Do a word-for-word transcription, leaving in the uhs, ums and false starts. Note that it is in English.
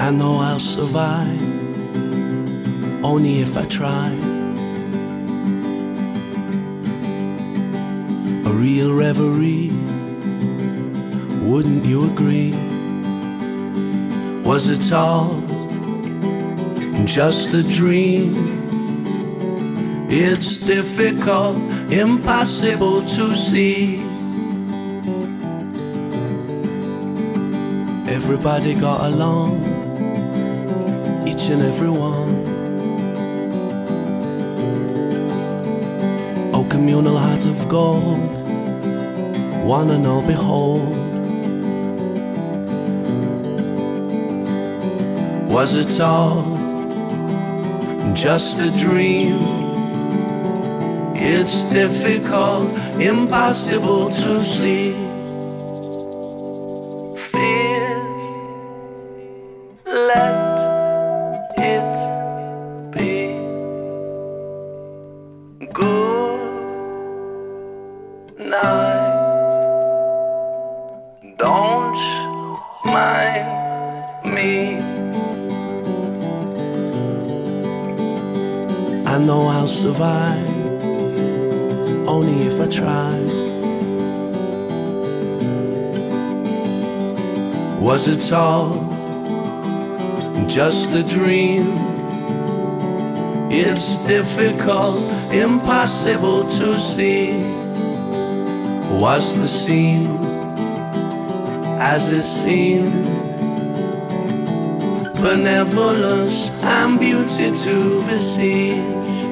I know I'll survive, only if I try. A real reverie, wouldn't you agree? Was it all just a dream? It's difficult, impossible to see. Everybody got along, each and every one. Oh, communal heart of gold, one and all behold. Was it all just a dream? It's difficult, impossible to sleep. Fear, let it be. Good night. Don't mind me. I know I'll survive, only if I try. Was it all just a dream? It's difficult, impossible to see. Was the scene as it seemed? Benevolence and beauty to besiege.